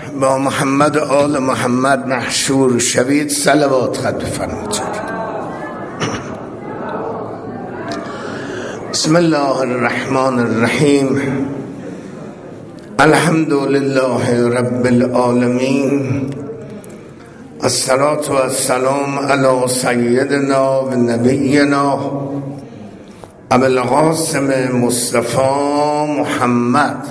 با محمد و آل محمد محشور شوید. صلوات خط بفرمایید. بسم الله الرحمن الرحیم. الحمد لله رب العالمین. الصلاة والسلام علی سیدنا و نبینا ابو القاسم مصطفی محمد.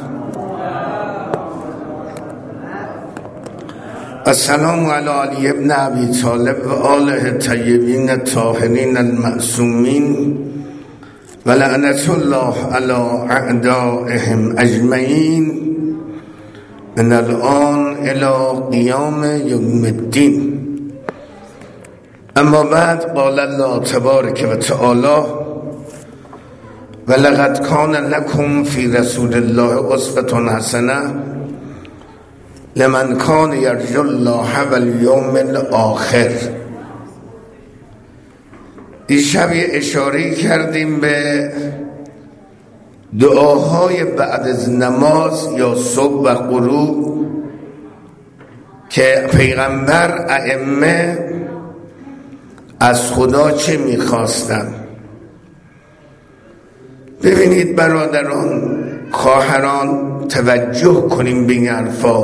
السلام علی علی ابن ابی طالب و آله طیبین الطاهرین المعصومین و لعنت الله علی اعدائهم اجمعین من الان الی قیام یوم الدین. اما بعد قال الله تبارک و تعالی و لقد کان لکم فی رسول الله اسوة حسنة لمن کان یرجو الله و الیوم الاخر. دیشب اشاره کردیم به دعاهای بعد از نماز یا صبح و غروب که پیغمبر ائمه از خدا چه میخواستن. ببینید برادران خواهران، توجه کنیم به این حرفا،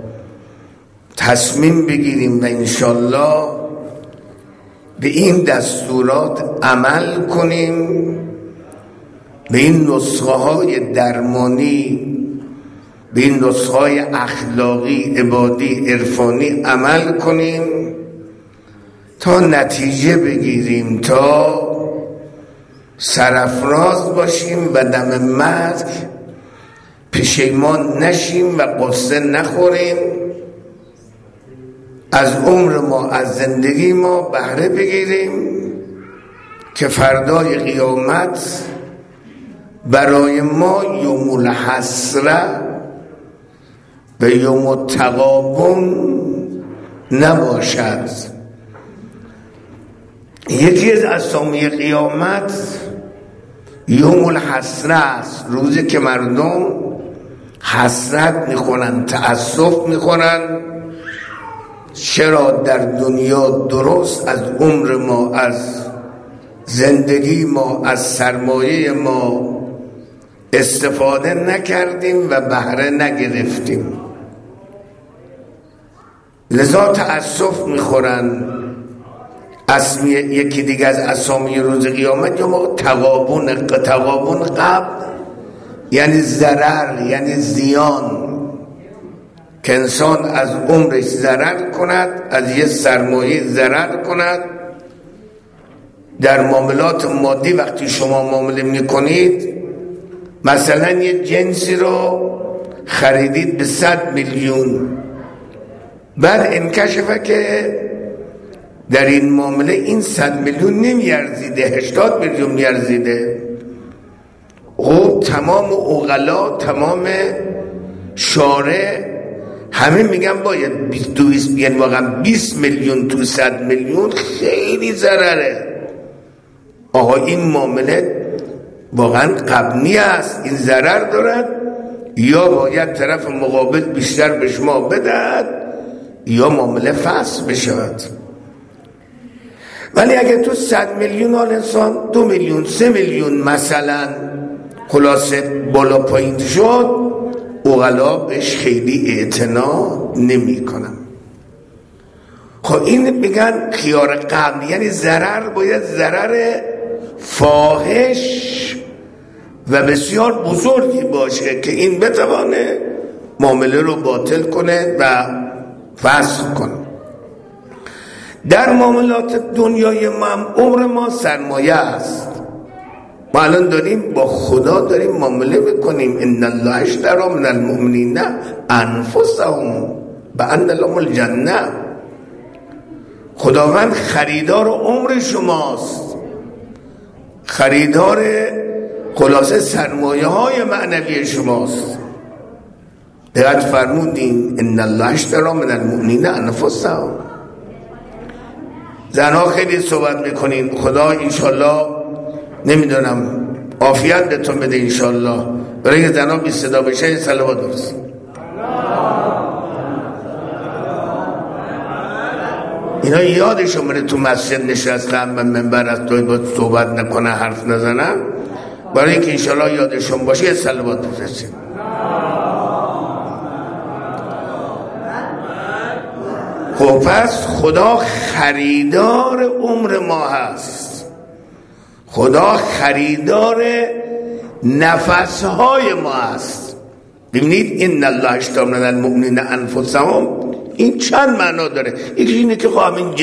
تصمیم بگیریم و انشالله به این دستورات عمل کنیم، به این نسخه های درمانی، به این نسخه های اخلاقی، عبادی، عرفانی عمل کنیم تا نتیجه بگیریم، تا سرافراز باشیم و دم مرگ پشیمان نشیم و قصه نخوریم، از عمر ما، از زندگی ما بهره بگیریم که فردای قیامت برای ما یوم الحسره و یوم التغابن نباشد. یکی از اسامی قیامت یوم الحسره است، روزی که مردم حسرت میخورن، تأسف میخورن چرا در دنیا درست از عمر ما، از زندگی ما، از سرمایه ما استفاده نکردیم و بهره نگرفتیم. لذا تأسف میخورن. اسمی یکی دیگه از اسامی روز قیامت یا ما تغابن قبل یعنی ضرر، یعنی زیان، که انسان از عمرش ضرر کند، از یه سرمایه ضرر کند. در معاملات مادی وقتی شما معامله میکنید، مثلا یه جنسی رو خریدید به 100 میلیون، بعد انکشفه که در این معامله این 100 میلیون نمیارزیده، 80 میلیون میارزیده. خب تمام عقلا، تمام شارع همه میگن باید 20 میلیون تو 100 میلیون خیلی ضرره. آقا این معامله واقعا غبنی است، این ضرر دارد، یا باید طرف مقابل بیشتر به شما بدهد یا معامله فسخ بشود. ولی اگه تو 100 میلیون انسان 2 میلیون 3 میلیون مثلا خلاصه بالا پایین شد، اغلا بهش خیلی اعتنا نمی کنم. خب این میگن خیار قبل، یعنی ضرر باید ضرر فاحش و بسیار بزرگی باشه که این بتوانه معامله رو باطل کنه و فسخ کنه. در معاملات دنیای ما هم عمر ما سرمایه است. ما الان داریم با خدا داریم معامله میکنیم. ان الله اشتری من المؤمنین انفسهم بان لهم الجنه. خداوند خریدار عمر شماست، خریدار خلاصه سرمایه های معنوی شماست. دقت فرمودین ان الله اشتری من المؤمنین انفسهم. زنها خیلی صحبت میکنین، خدا انشالله نمیدونم عافیت بهتون بده انشالله. برای که زنها بی صدا بشه صلوات درست. اینا یادشون بره تو مسجد نشستن و منبر از توی با صحبت نکنه، حرف نزنن، برای اینکه انشالله یادشون باشه. صلوات بفرستیم. خب پس خدا خریدار عمر ما هست، خدا خریدار نفسهای ما هست. ببینید ان الله اشتری من المؤمنین انفسهم، این چند معنا داره. یکی اینه که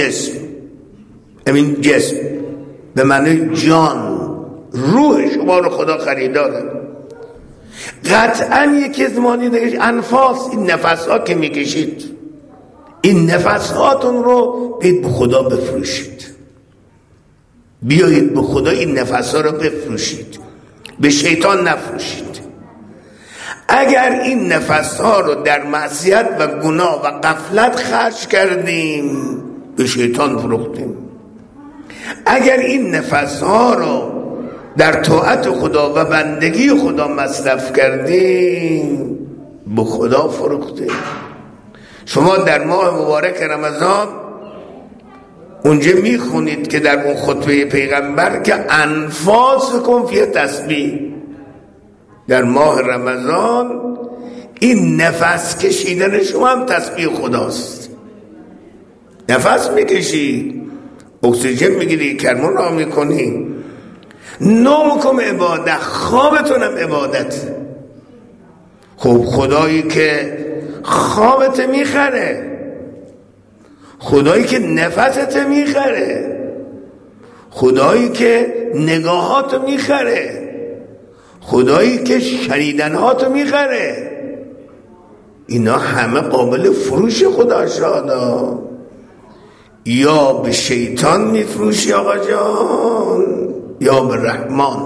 همین جسم به معنی جان، روح شما رو خدا خریداره. قطعا یکی از معانی دیگه انفاس، این نفسها که میکشید، این نفسهاتون رو بیایید به خدا بفروشید، بیایید به خدا این نفسها رو بفروشید، به شیطان نفروشید. اگر این نفسها رو در معصیت و گناه و غفلت خرج کردیم، به شیطان فروختیم. اگر این نفسها رو در طاعت خدا و بندگی خدا مصرف کردیم، به خدا فروختیم. شما در ماه مبارک رمضان اونجا میخونید که در اون خطبه پیغمبر که انفاسکم فی تسبیح، در ماه رمضان این نفس کشیدن شما هم تسبیح خداست. نفس میکشی، اکسیژن میگیری، کرمون را میکنی، نومکم عبادت، خوابتون هم عبادت. خب خدایی که خوابت میخره، خدایی که نفست میخره، خدایی که نگاهاتو میخره، خدایی که شنیدنهاتو میخره، اینا همه قابل فروش خدا شادا. یا به شیطان میفروشی آقا جان، یا به رحمان.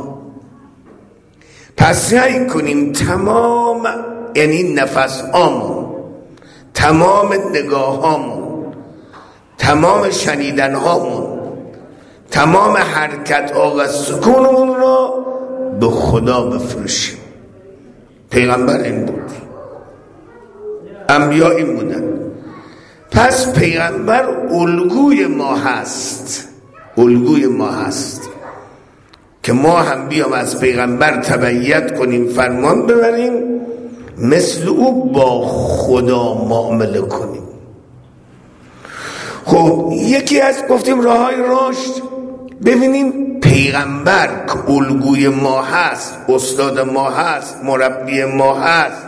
پس سعی کنیم تمام، یعنی نفس آمون، تمام نگاه هامون، تمام شنیدن هامون، تمام حرکت ها و سکونمون رو به خدا بفروشیم. پیغمبر این بود، انبیا این بودن. پس پیغمبر الگوی ما هست، الگوی ما هست که ما هم بیام از پیغمبر تبعیت کنیم، فرمان ببریم، مثل او با خدا معامله کنیم. خب یکی از گفتیم راههای رشد، ببینیم پیغمبر که الگوی ما هست، استاد ما هست، مربی ما هست،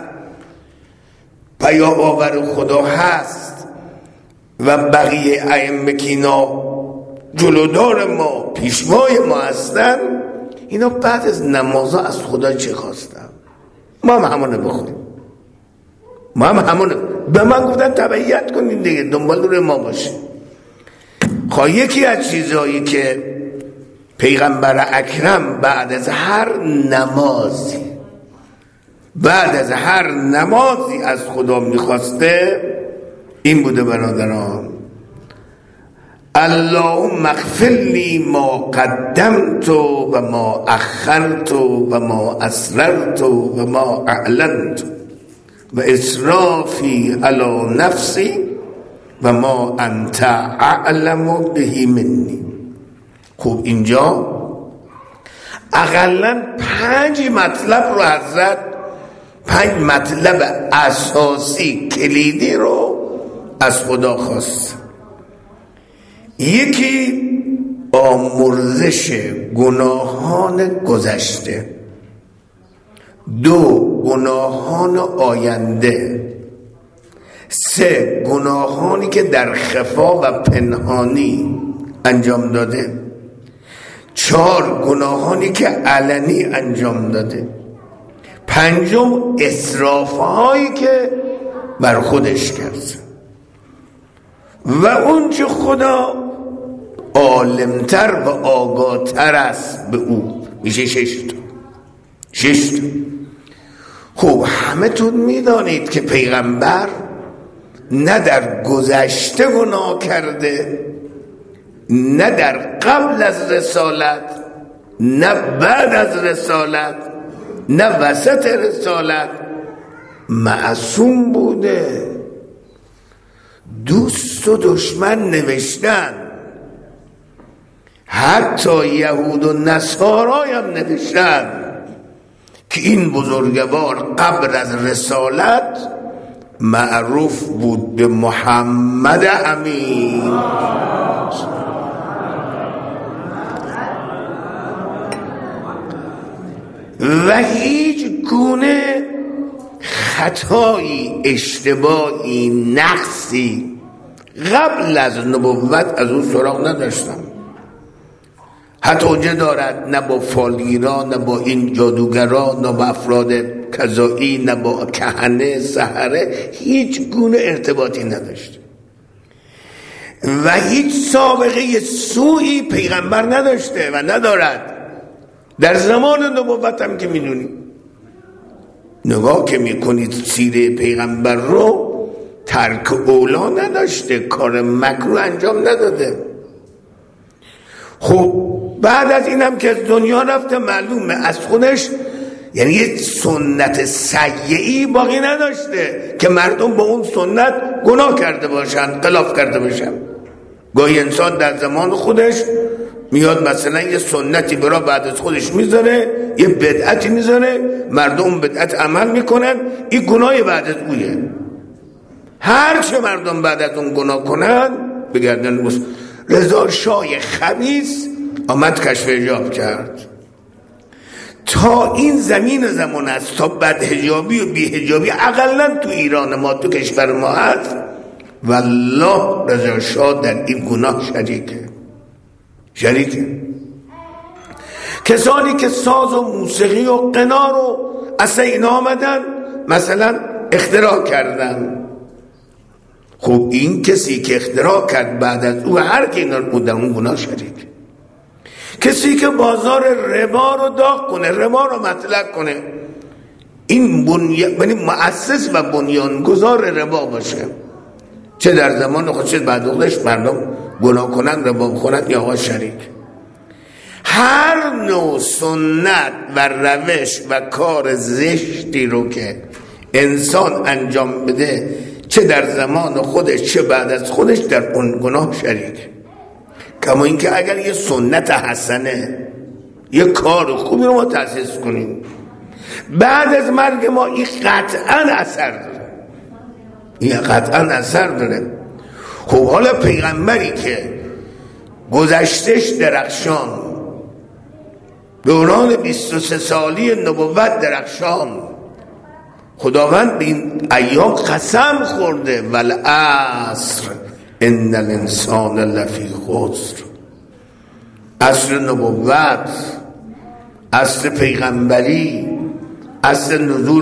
پیام‌آور خدا هست و بقیه ائمه که اینا جلودار ما، پیشوای ما هستن، اینا بعد از نمازها از خدا چه خواستن؟ ما هم همونه بخوریم، ما هم همونه. به من گفتن تبعیت کنیم دیگه، دنبال روی ما باشیم. خواهی یکی از چیزهایی که پیغمبر اکرم بعد از هر نمازی از خدا میخواسته این بوده برادران: اللهم اغفر لی ما قدمت و ما اخرت و ما اسررت و ما اعلنت و اسرافی علی نفسی و ما انت اعلم به منی. خب اینجا اقلاً 5 مطلب رو حضرت، 5 مطلب اساسی کلیدی رو از خدا خواست. یکی آمرزش گناهان گذشته، 2 گناهان آینده، 3 گناهانی که در خفا و پنهانی انجام داده، 4 گناهانی که علنی انجام داده، 5 اسرافهایی که بر خودش کرد. و اون چه خدا عالمتر و آگاهتر است به او، میشه 6 تا. خب همه تون میدانید که پیغمبر نه در گذشته گناه کرده، نه در قبل از رسالت، نه بعد از رسالت، نه وسط رسالت، معصوم بوده. دوست دوست و دشمن نوشتن، حتی یهود و نصارای هم نوشتن که این بزرگوار قبل از رسالت معروف بود به محمد امین. و هیچ گونه خطایی، اشتباهی، نقصی قبل از نبوت از اون سراغ نداشتم. حتی اونجا دارد نه با فالگیران، نه با این جادوگران، نه با افراد قضایی، نه با کهنه سحره، هیچ گونه ارتباطی نداشت و هیچ سابقه سوئی پیغمبر نداشته و ندارد. در زمان نبوت هم که میدونید، نگاه که میکنید سیره پیغمبر رو، ترک اولا نداشته، کار مکروه انجام نداده. خب بعد از این هم که از دنیا رفته، معلومه از خودش یعنی یه سنت سیئی باقی نداشته که مردم با اون سنت گناه کرده باشن، خلاف کرده باشن. گاهی انسان در زمان خودش میاد مثلا یه سنتی برای بعد از خودش میذاره، یه بدعتی میذاره، مردم بدعت عمل میکنن، این گناه بعد از اویه. هر چه مردم بعد از اون گناه کنن بگردن. رضا شاه خبیث آمد کشف حجاب کرد. تا این زمان است، تا بدحجابی و بیحجابی اقلا تو ایران ما، تو کشور ما هست، والله رضا شاه در این گناه شریکه. کسانی که ساز و موسیقی و قنا رو اصلا اینا آمدن مثلا اختراع کردن، خب این کسی که اختراع کرد بعد از او هر که اینا رو در اون گناه شریک. کسی که بازار ربا رو داغ کنه، ربا رو مطلق کنه، این یعنی مؤسس و بنیانگذار ربا باشه، چه در زمان خود چه بعد خودش مردم گناه کنن، ربا بخورن، یا آقا شریک. هر نوع سنت و روش و کار زشتی رو که انسان انجام بده، چه در زمان خودش چه بعد از خودش، در اون گناه شریک. کما اینکه اگر یه سنت حسنه، یه کار خوبی رو ما تأسیس کنیم، بعد از مرگ ما این قطعا اثر داره. خب حالا پیغمبری که گذشتش درخشان، دوران 23 سالی نبوت درخشان، خداوند به این ایام قسم خورده، والعصر ان الانسان لفی خسر. عصر نبوت، عصر پیغمبری، عصر نزول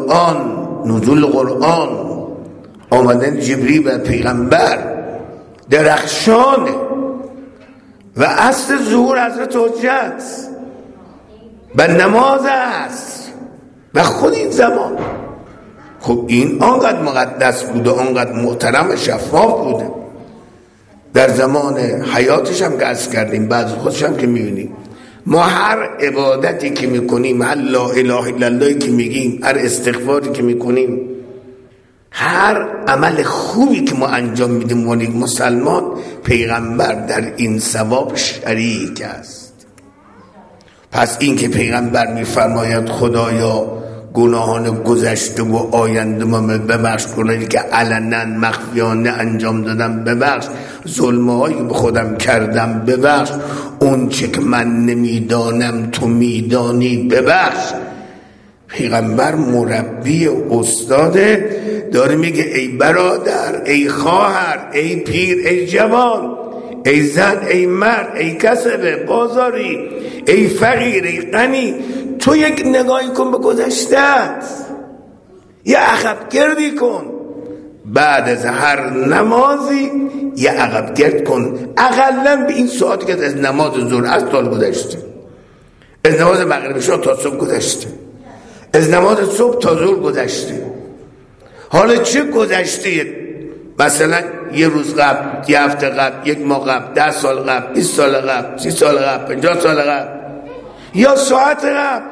قرآن، آمدن جبریل و پیغمبر درخشانه و عصر ظهور حضرت حجت و نماز است و خود این زمان. خب این آنقدر مقدس بوده، آنقدر محترم و شفاف بوده. در زمان حیاتش هم که عرض کردیم، بعض خودش هم که میبینیم، ما هر عبادتی که میکنیم، هر لا اله الا الله که میگیم، هر استغفاری که میکنیم، هر عمل خوبی که ما انجام میدیم و مسلمان، پیغمبر در این ثواب شریک است. پس این که پیغمبر میفرماید خدایا گناهان گذشته و آینده ما ببخش، گناهی که علنا مخفیانه انجام دادم ببخش، ظلمهایی به خودم کردم ببخش، اون چه که من نمیدانم تو میدانی ببخش. پیغمبر مربی استاده، داره میگه ای برادر، ای خواهر، ای پیر، ای جوان، ای زن، ای مرد، ای کسبه بازاری، ای فقیر، ای غنی، تو یک نگاهی کن به گذشته‌ات، یه عقب گردی کن، بعد از هر نمازی یه عقب گرد کن، اقلا به این ساعتی که از نماز ظهر از سال گذشته، از نماز مغرب شاه تا صبح گذشته، از نماز صبح تا ظهر گذشته. حالا چه گذشته؟ مثلا یه روز قبل، یه هفته قبل، یک ماه قبل، 10 سال قبل، 20 سال قبل، 30 سال قبل، 50 سال قبل، یا ساعت قبل،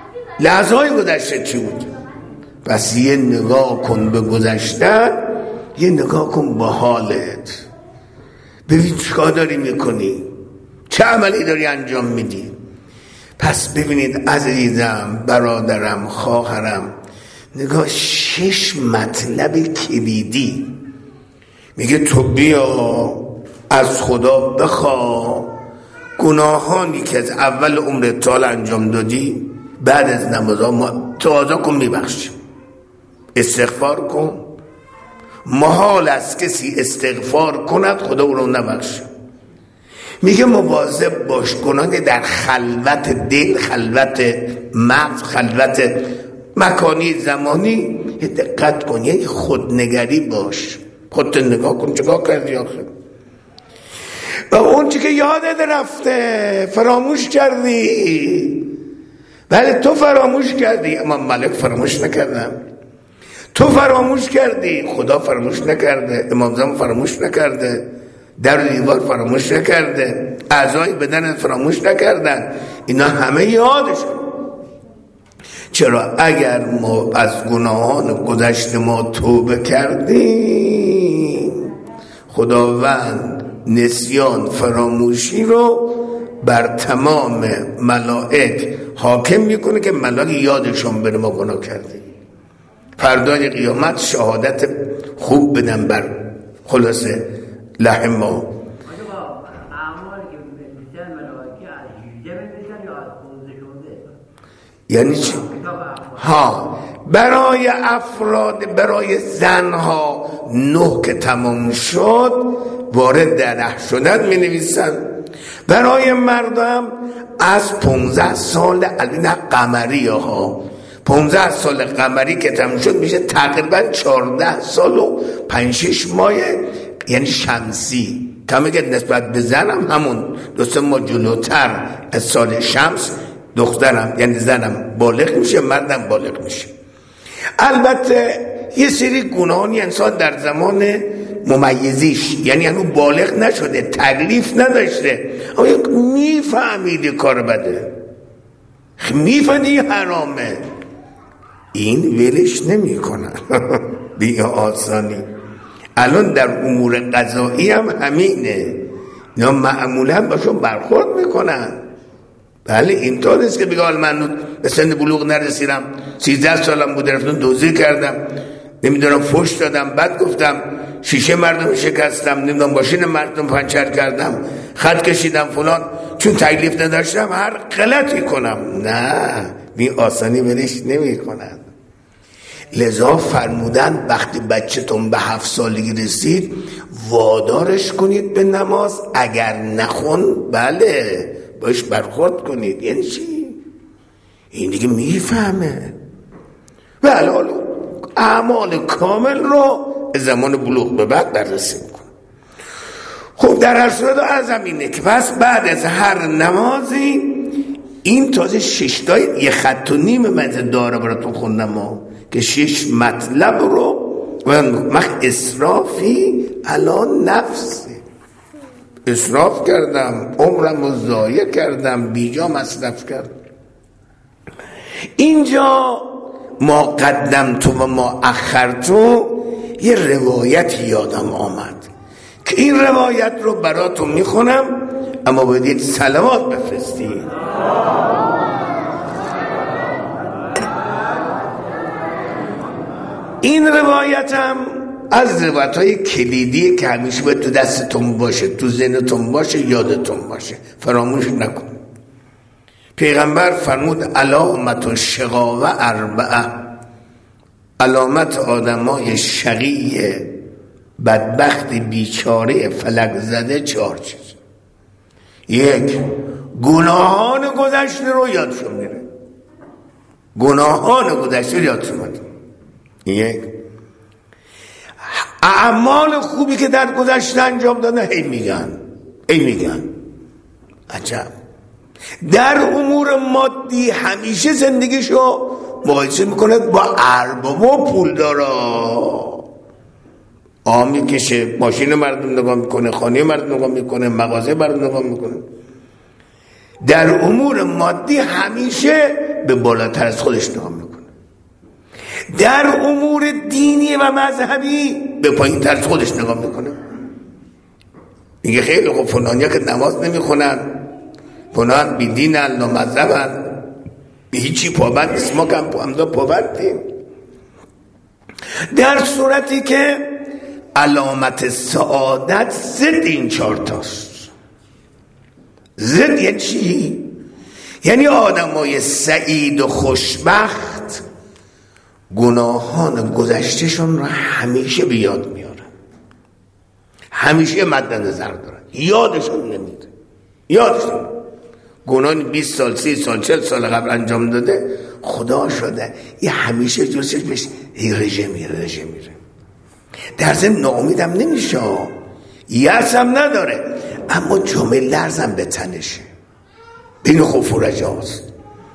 لحظه های گذشته چی بود؟ پس یه نگاه کن به گذشته یه نگاه کن با حالت، ببین چیکار داری میکنی، چه عملی داری انجام میدی. پس ببینید عزیزم، برادرم، خواهرم، نگاه 6 مطلب کلیدی میگه تو بیا از خدا بخوا گناهانی که از اول عمرت تا انجام دادی بعد از نمازها ما تازه کن میبخشیم. استغفار کن. محال است کسی استغفار کند خدا او رو نبخشه. میگه مواظب باش گناه در خلوت دل، خلوت مغز، خلوت مکانی زمانی دقت کن، یعنی خودنگری باش، خودت نگاه کن چیکار کردی آخه، و اون چی که یادت رفته فراموش کردی. ولی تو فراموش کردی، اما ملک فراموش نکردم. تو فراموش کردی، خدا فراموش نکرده، امام زمان فراموش نکرده، در دیوار فراموش نکرده، اعضای بدن فراموش نکردن، اینا همه یادشون. چرا؟ اگر ما از گناهان گذشته ما توبه کردیم، خداوند نسیان فراموشی رو بر تمام ملائک حاکم میکنه که ملائک یادشون بره ما گناه کردیم. فردای قیامت شهادت خوب بدن بر خلاصه لحم ما. یعنی چی؟ ها، برای افراد، برای زنها 9 که تمام شد وارد در 10 شدن می نویسن. برای مردم از 15 سال البته قمری ها، 15 سال قمری که تمام شد میشه تقریبا 14 سال و 5-6 ماه، یعنی شمسی. کمی که نسبت به زنم همون 2-3 ماه جلوتر از سال شمس دخترم یعنی زنم بالغ میشه، مردم بالغ میشه. البته یه سری گناهانی انسان در زمان ممیزیش، یعنی هنوز بالغ نشده، تکلیف نداشته، اما میفهمیدی کار بده، میفهمیدی حرامه، این ولش نمی کنن بی آسانی. الان در امور قضایی هم همینه، اینا معمولا باشون برخورد میکنن. بله اینطور نیست که بگه من به سن بلوغ نرسیدم، 13 سالم بود رفتم دزدی کردم، نمیدونم فحش دادم، بعد گفتم شیشه مردم شکستم، نمیدونم ماشین مردم پنچر کردم، خط کشیدم فلان، چون تکلیف نداشتم هر غلطی کنم. نه، بی آسانی ولش نمی کنن. لذا فرمودن وقتی بچه‌تون به 7 سالگی رسید وادارش کنید به نماز، اگر نخون بله باش برخورد کنید. یعنی چی؟ این دیگه میفهمه و الان اعمال کامل رو زمان بلوغ به بعد بررسی میکنه. خب در هر صورت اعظم اینه که پس بعد از هر نمازی این تازه 6 تا یه خط و نیم مزه داره براتون خوندم ما که 6 مطلب رو مخ اسرافی الان نفسی اسراف کردم، عمرم رو ضایع کردم، بیجا مصرف کردم. اینجا ما قدمتو و ما اخرتو یه روایت یادم آمد که این روایت رو براتون میخونم، اما باید صلوات بفرستید. این روایتم از روایت‌های کلیدی که همیشه باید تو دستتون باشه، تو ذهنتون باشه، یادتون باشه، فراموش نکن. پیغمبر فرمود علامت الشقاوة 4، علامت آدمای شقی بدبخت بیچاره فلک زده 4 چیز. 1 گناهان گذشته رو یادشون میره، گناهان گذشته رو یادشون میره. 1 اعمال خوبی که در گذشته انجام دادن هی میگن. عجب. در امور مادی همیشه زندگیشو مقایسه میکنه با ارباب و پولدارا. میکشه، ماشین مردم نگاه میکنه، خانه مردم نگاه میکنه، مغازه مردم نگاه میکنه. در امور مادی همیشه به بالاتر از خودش نگاه میکنه. در امور دینی و مذهبی به پایین تر خودش نگاه میکنه، میگه خیلی خوب فلانیا که نماز نمیخونن، فلان بی دینن و مذهبن، به هیچی پابند نیست، ما کم پابندیم. در صورتی که علامت سعادت ضد این 4 تاست. ضد یعنی چی؟ یعنی آدمای سعید و خوشبخت گناهان گذشتهشون رو همیشه به یاد میارن، همیشه مد نظر دارن، یادشون نمیره. یادشون گناه 20 سال 30 سال 40 سال قبل انجام داده خدا شده، یه همیشه جلوش بهش رژه میره. در ضمن ناامیدم نمیشه، یأس هم نداره، اما جمعه لرزم به تنشه، این خوف و رجاست.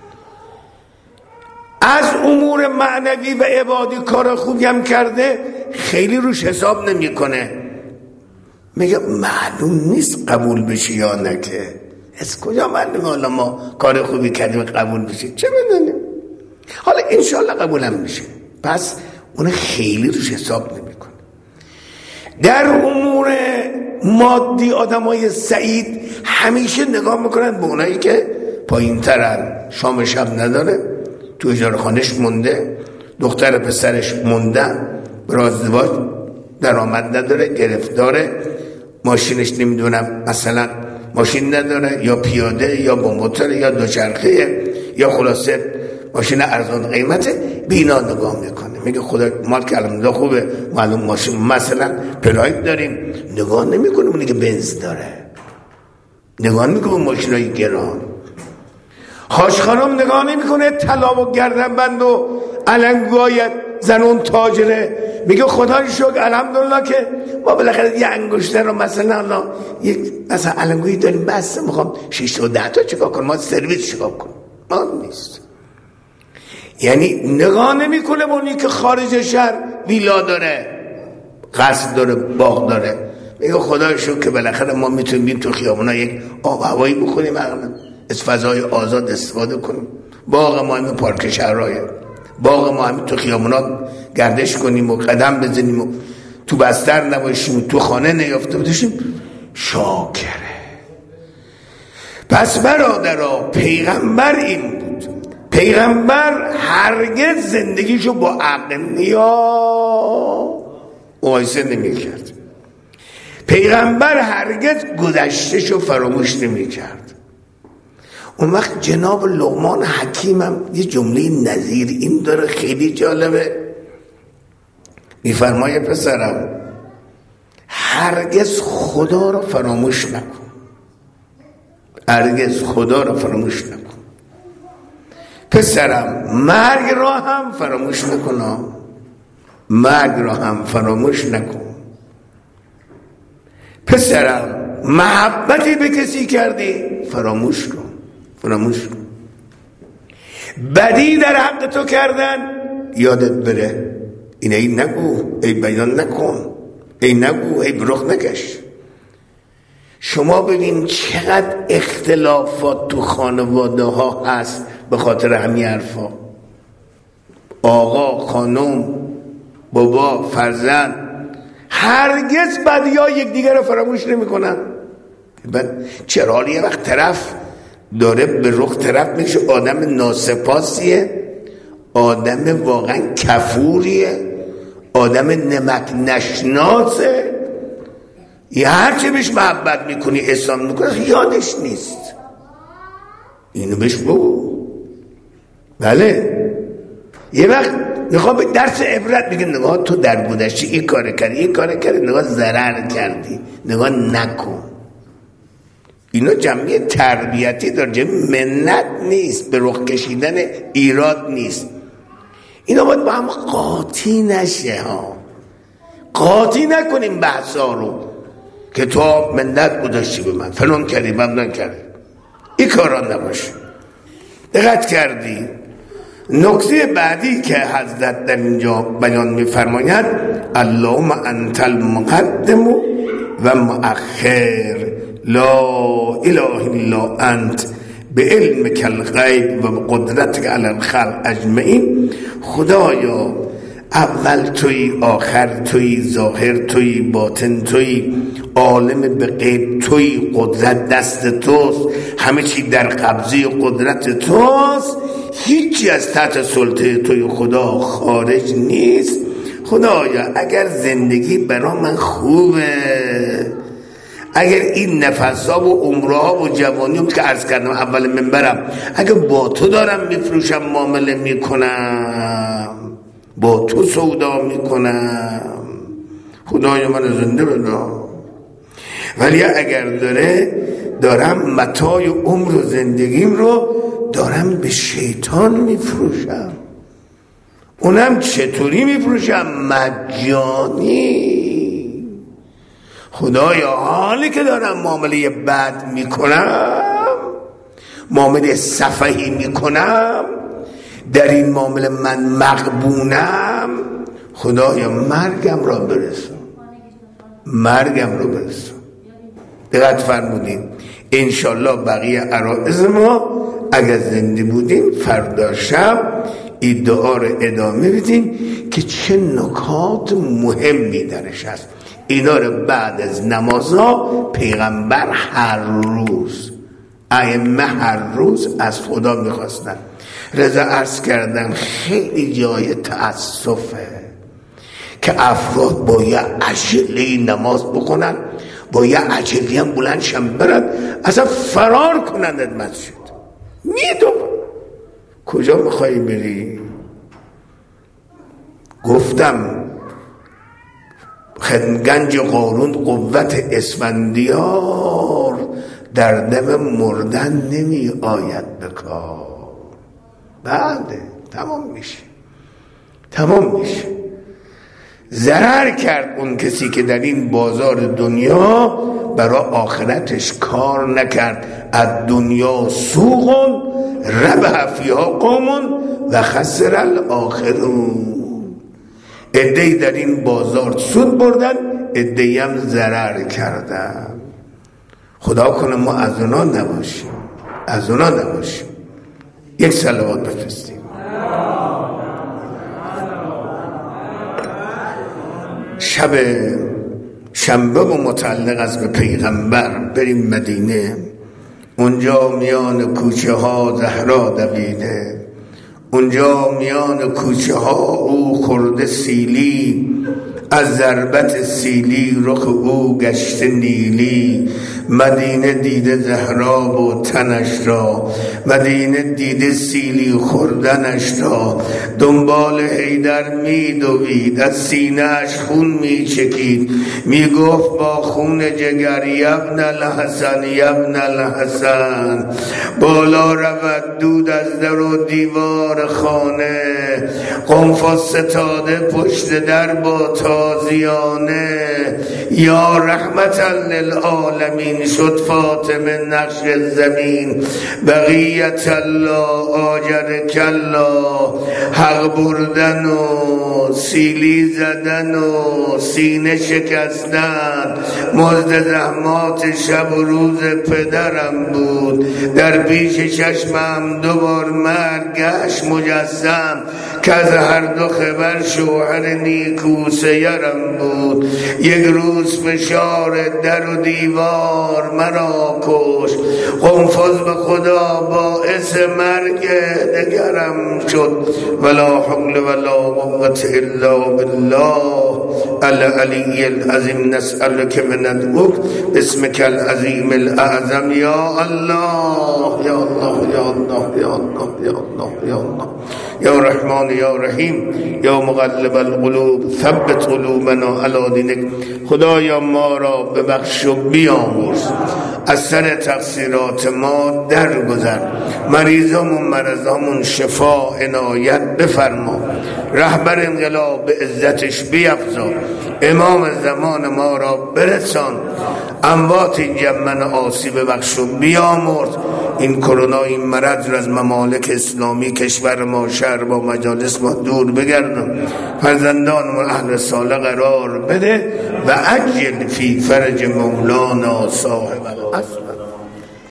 از امور معنوی و عبادی کار خوبی هم کرده، خیلی روش حساب نمیکنه، میگه معلوم نیست قبول بشه یا نه، که از کجا معلومه حالا ما کار خوبی کردیم قبول بشه، چه بدونیم، حالا انشالله قبول هم میشه. پس اون خیلی روش حساب نمیکنه. در امور مادی آدمای سعید همیشه نگاه میکنن به اونایی که پایین ترن، شام شب نداره، تو اجاره خانش مونده، دختر پسرش موندن، برای ازدواج درآمد نداره، گرفتاره، ماشینش نمیدونم مثلا ماشین نداره، یا پیاده یا با موتور یا دوچرخه یا خلاصه ماشین ارزان قیمته، بینا نگاه میکنه، میگه خدا مال کلمه خوبه، معلوم ماشین مثلا پلاید داریم، نگاه نمیکنه اونی که بنز داره، نگاه نمیکنه ماشینای گران. حاج خانم نگاه نمیکنه طلا و گردنبند و علنگوهای زنون تاجره، میگه خدای شکر الحمدلله که ما بالاخره یه انگشتر رو مثلا یک مثلا علنگویی داریم، بس میخوام 6 تا 10 تا چیکار کنم، ما سرویس چیکار کنم، ما نیست. یعنی نگاه نمیکنه به اونی که خارج شهر ویلا داره، قصر داره، باغ داره، میگه خدای شکر که بالاخره ما میتونیم تو خیابونا یک آب هوایی بخوریم، از فضای آزاد استفاده کنیم، باغ ما همین پارک شهرهای، باغ ما همین تو خیابونا گردش کنیم و قدم بزنیم و تو بستر نباشیم، تو خانه نیافته باشیم، شاکره. پس برادرها پیغمبر این بود، پیغمبر هرگز زندگیشو با اغنیا مقایسه نمی‌کرد، پیغمبر هرگز گذشتهشو فراموش نمی‌کرد. اون وقت جناب لقمان حکیمم یه جمله نظیر این داره خیلی جالبه، میفرمایه پسرم هرگز خدا رو فراموش نکن، هرگز خدا رو فراموش نکن. پسرم مرگ را هم فراموش نکن، مرگ را هم فراموش نکن. پسرم محبتی به کسی کردی فراموش کن، فراموش کن. بدی در حق تو کردن یادت بره، این ای نگو، ای بیان نکن، ای نگو، ای برخ نکش. شما ببین چقدر اختلافات تو خانواده ها هست به خاطر همین حرفا. آقا، خانم، بابا، فرزند هرگز بدی ها یک دیگر رو فراموش نمی کنن. چرا یه وقت طرف داره به رخ طرف میشه آدم ناسپاسیه، آدم واقعا کفوریه، آدم نمک نشناسه، یه هرچه بهش محبت میکنی احسان میکنی یادش نیست، اینو بهش بگو. بله یه وقت میخوام به درس عبرت میگه نگاه تو در گذشته این کار کردی، این کار کردی، نگاه ضرر کردی، نگاه نکن. اینا جمعی تربیتی داره، جمعی منت نیست، به رخ کشیدن ایراد نیست. اینا باید با هم قاطی نشه ها، قاطی نکنیم بحثا رو که تو منت گذاشتی به من، فلان کردی ممنون کردی، این کاران نباشه. دقت کردی؟ نکته بعدی که حضرت در اینجا بیان می‌فرماید اللهم انت المقدم و مؤخر لا اله الا انت بعلمك الغیب و بقدرتك علی الخلق اجمعین خدایا اول تویی، آخر تویی، ظاهر تویی، باطن تویی، عالم به غیب تویی، قدرت دست توست، همه چی در قبضه قدرت توست، هیچی از تحت سلطه توی خدا خارج نیست. خدایا اگر زندگی برا من خوبه، اگر این نفس‌ها و عمرها و جوانیم که عرض کردم اول منبرم، اگر با تو دارم میفروشم، معامله میکنم، با تو سودا میکنم، خدایا من زنده بنا. ولی اگر دارم متاع عمر و زندگیم رو دارم به شیطان میفروشم، اونم چطوری میفروشم؟ مجانی. خدایا حالی که دارم معامله بد میکنم، معامله سفهی میکنم، در این معامله من مغبونم، خدایا مرگم را برسون، مرگم را برسون. دقت فرمودین انشالله بقیه عرائض ما اگر زنده بودیم فردا شب این دعا رو ادامه بدیم که چه نکات مهمی درش هست. اینا رو بعد از نمازها پیغمبر هر روز، ائمه هر روز از خدا میخواستن. رضا عرض کردم خیلی جای تأسفه که افراد با یه عجله نماز بکنن، با یه عجله هم بلندشن برن اصلا فرار کنن از مسجد. میدونم کجا میخوایی بری؟ گفتم گنج قارون قوت اسفندیار در دم مردن نمی آید بکار. بعده تمام میشه. ضرر کرد اون کسی که در این بازار دنیا برای آخرتش کار نکرد. از دنیا سوق ربح فیها قوم و خسر الاخرون. عده‌ای در این بازار سود بردن، عده‌ای هم ضرر کردن. خدا کنه ما از اونا نباشیم. یک صلوات بفرستیم. شب شنبه و متعلق است به پیغمبر بریم مدینه. اونجا میان کوچه ها زهرا دویده، اونجا میان کوچه ها او خورده سیلی، از ضربت سیلی رخ او گشته نیلی. مدینه دیده زهرا و تنش را، مدینه دیده سیلی خوردنش را. دنبال حیدر می دوید، از سینه اش خون می چکید، می گفت با خون جگر یبن الحسن یبن الحسن. بالا رود دود از در و دیوار خانه، قنفذ ستاده پشت در با تازیانه. یا رحمتا للعالمین شد فاطمه نقش زمین. بقیت الله آجر کلا، حق بردن و سیلی زدن و سینه شکستن. مزد زحمات شب و روز پدرم بود، در پیش چشمم دوبار مرگ گشت مجسم. که از هر دو خبر شوهر نیکو سیرم بود. یک روز فشار در و دیوار مرا کش، قنفذ به خدا باعث مرگ دگرم شد. ولا حول ولا قوة الا بالله العلی العظیم. نسألك و ندعوک باسمك العظیم الاعظم. یا الله یا الله یا الله یا الله یا الله یا الله یا رحمان یا رحیم یا مقلب القلوب ثبت قلوبنا علی دینک. خدایا ما را ببخش و بیامرز، از سر تقصیرات ما درگذر، مریضامون مرضامون شفا عنایت بفرما، رهبر انقلاب به عزتش بیفزا، امام زمان ما را برسان، اموات این جمعن آسیب ببخش و بیامرز. این کرونا، این مرض را از ممالک اسلامی کشور ما، شهر با مجالس ما دور بگردن، فرزندان ما اهل صالح قرار بده و عجل فی فرج مولانا صاحب العصر.